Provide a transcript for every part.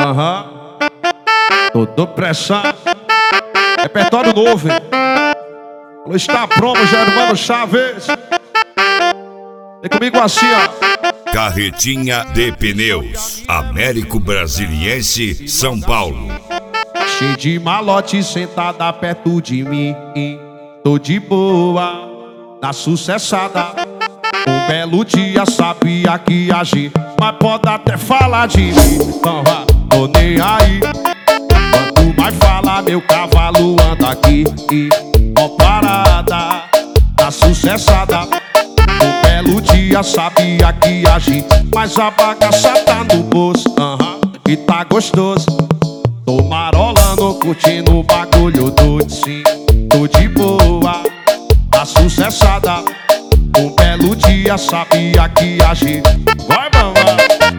Aham. Todo pressão. Repertório novo, hein? Alô, está promo, Germano Chaves. Vem comigo assim, ó. Carretinha de Pneus, Américo Brasiliense, São Paulo. Cheio de malote sentada perto de mim. Tô de boa, na sucessada. Um belo dia sabia que ia agir, mas pode até falar de mim. Então vá, tô nem aí. Quanto mais fala, meu cavalo anda aqui. Ó parada, na sucessada. Um belo dia sabia que ia agir, mas a bagaça tá no bolso. E tá gostoso. Tô marolando, curtindo o bagulho doido, sim. Tô de boa, na sucessada. Um belo dia sabia que ia agir. Vai, mamãe.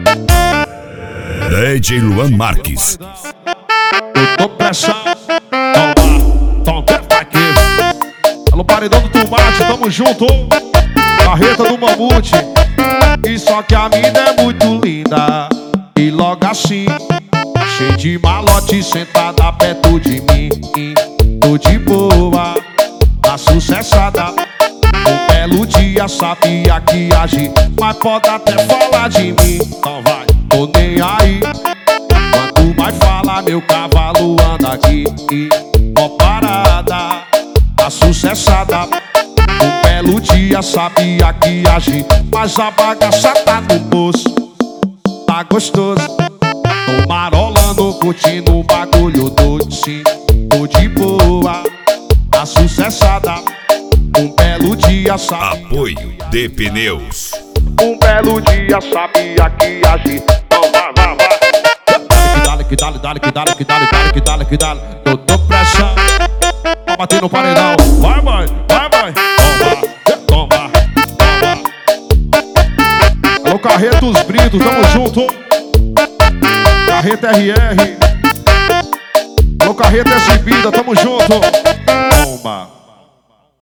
DJ Luan Marques. Eu tô pressão. Toma, vai aqui. Alô, paredão do tomate, tamo junto. Carreta do mamute. E só que a mina é muito linda. E logo assim, cheio de malote sentada perto de mim. Tô de boa, na sucessada. Um belo dia sabia que ia agir, mas pode até falar de mim. Então vai, tô nem aí. Quanto mais fala, meu cavalo anda aqui. Ó parada, na sucessada. Um belo dia sabia que ia agir, mas a bagaça tá no bolso. Tá gostoso. Tô marolando, curtindo o bagulho doido, sim. Tô de boa, na sucessada. Um belo dia sabia. Apoio de Pneus. Um belo dia sabia que ia agir. Então vai, vai, vai. Dale, que dale, dale, que dale, que dale, dale, que dale, que dale. Eu tô pressão. Vai bater no paredão. Vai, mãe, vai, mãe. Toma, toma, toma. Alô, Carreta os Britos, tamo junto. Carreta RR. Alô, Carreta Exibida, tamo junto. Toma.